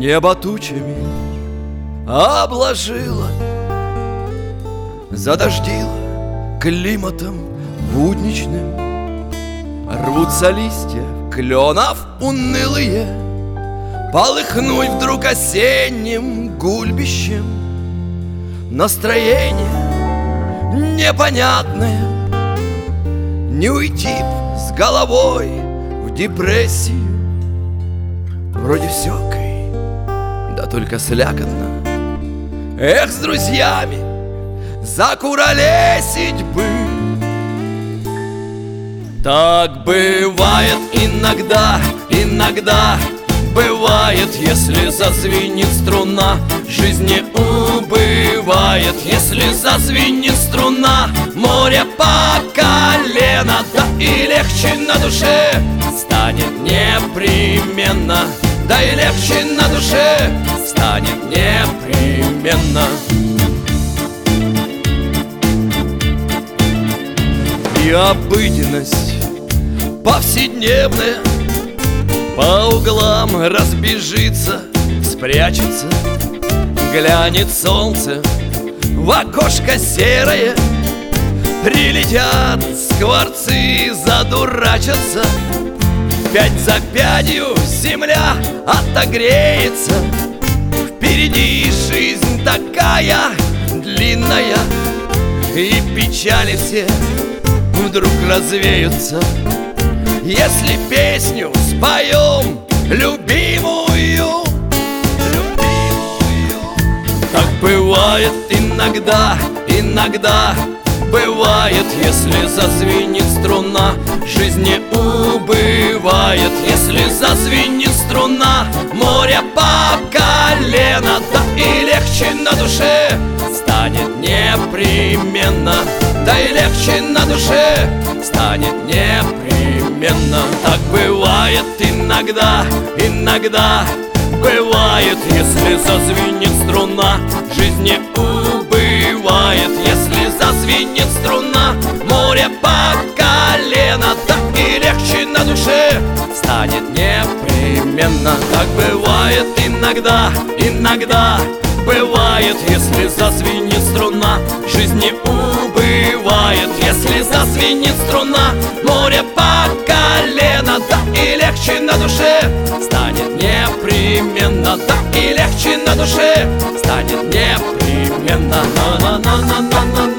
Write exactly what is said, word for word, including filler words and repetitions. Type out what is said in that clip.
Небо тучами обложило, задождило климатом будничным. Рвутся листья кленов унылые, полыхнуть вдруг осенним гульбищем. Настроение непонятное, не уйти б с головой в депрессию. Вроде все окей, да только слякотно. Эх, с друзьями закуролесить бы. Так бывает иногда, иногда бывает, если зазвенит струна. Жизнь не убывает, если зазвенит струна. Море по колено, да и легче на душе станет непременно. Да и легче на душе станет непременно. И обыденность повседневная по углам разбежится, спрячется. Глянет солнце в окошко серое, прилетят скворцы, задурачатся. Пять за пятью земля отогреется. Впереди жизнь такая длинная, и печали все вдруг развеются, если песню споем любимую, любимую. Так бывает иногда, иногда бывает, если зазвенит струна. Жизнь не убывает, если зазвенит струна. Море по колено, да и легче на душе станет непременно. Да и легче на душе станет непременно. Так бывает иногда, иногда бывает, если зазвенит струна. Жизнь не убывает, если зазвенит струна. Море по колено, да и легче на душе станет непременно. Так бывает иногда, иногда бывает, если зазвенит струна. Жизнь не убывает, если зазвенит струна. Море по колено, да и легче на душе станет непременно. Да и легче на душе станет непременно. На-на-на-на-на-на.